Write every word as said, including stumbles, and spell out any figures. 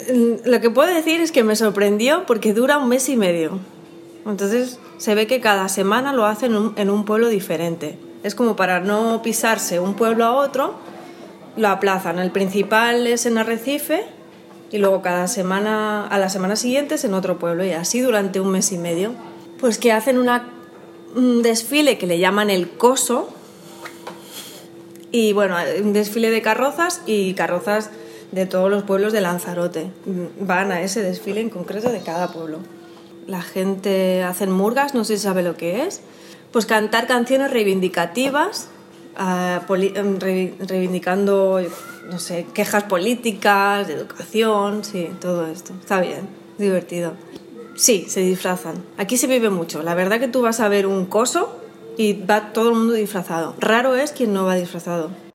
Lo que puedo decir es que me sorprendió porque dura un mes y medio. Entonces se ve que cada semana lo hacen en un, en un pueblo diferente. Es como para no pisarse un pueblo a otro, lo aplazan. El principal es en Arrecife y luego cada semana, a la semana siguiente es en otro pueblo, y así durante un mes y medio. Pues que hacen una, un desfile que le llaman el Coso, y bueno, un desfile de carrozas y carrozas de todos los pueblos de Lanzarote. Van a ese desfile en concreto de cada pueblo. La gente hace murgas, no sé si sabe lo que es. Pues cantar canciones reivindicativas, uh, poli- re- reivindicando, no sé, quejas políticas, de educación, sí, todo esto. Está bien, divertido. Sí, se disfrazan. Aquí se vive mucho. La verdad que tú vas a ver un coso y va todo el mundo disfrazado. Raro es quien no va disfrazado.